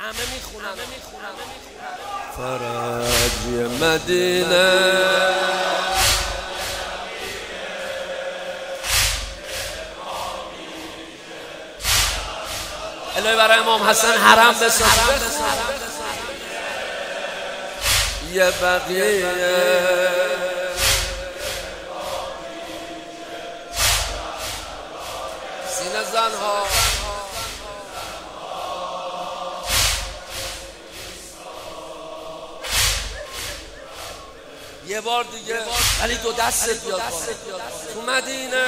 فرج مدینه الهی برای امام حسن حرم بساز یه بقیه سینه زنها یه بار دیگه ولی دو دستت بیاد تو مدینه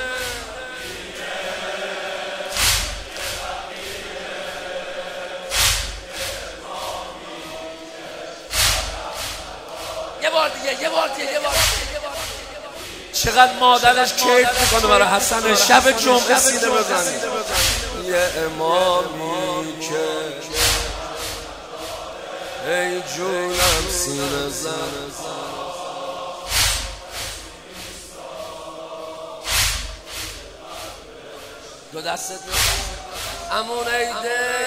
یه بار دیگه چقدر مادرش کیف میکنه برای حسن شب جمعه سینه بزنی یه امامی که ای جونم سینه زن دو دستت امون ایده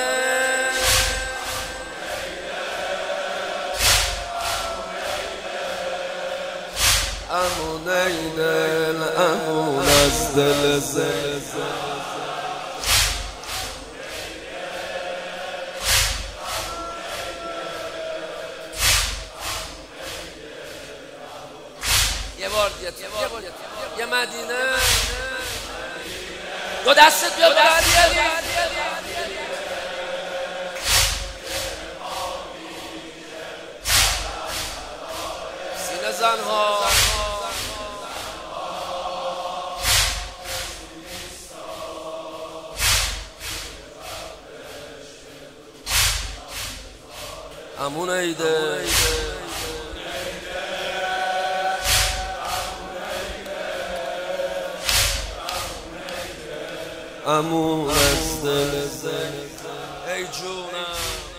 امون ایده امون از دل زل یه بار یه مدینه دو دستت بیاد سینه زنها امون ایده امون از دل ای جونم